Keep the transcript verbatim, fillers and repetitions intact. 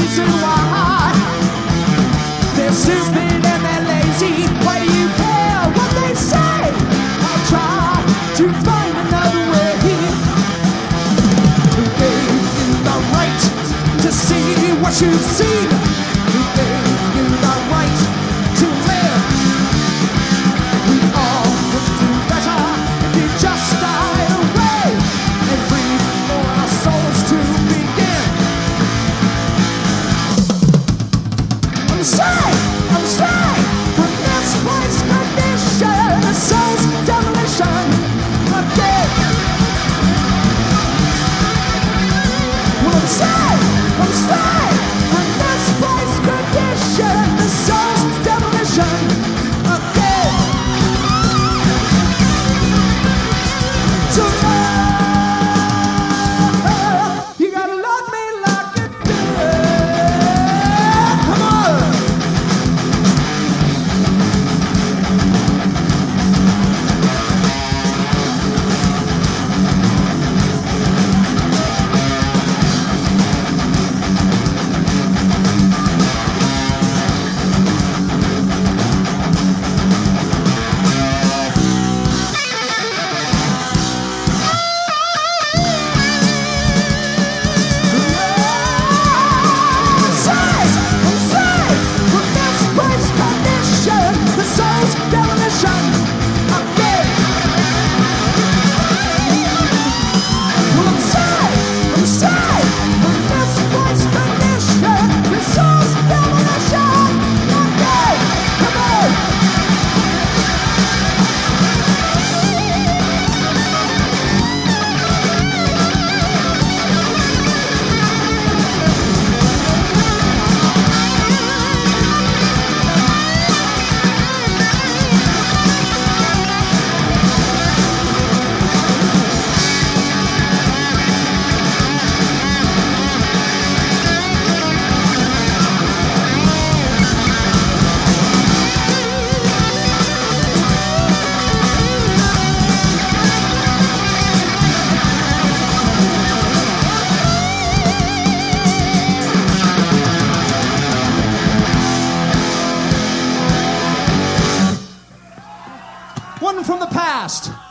reason why. They're stupid and they're lazy. Why do you care what they say? I'll try to find another way. Who gave you the right to see what you've seen? Who gave you the right to live? We all would do better if you just died away and breathe for our souls to begin. I'm sorry, I'm sorry for misplaced condition, the soul's demolition again. Well, I'm sorry, I'm sorry for misplaced condition, the soul's demolition again. So love, you gotta love me like you do. Come on. One from the past.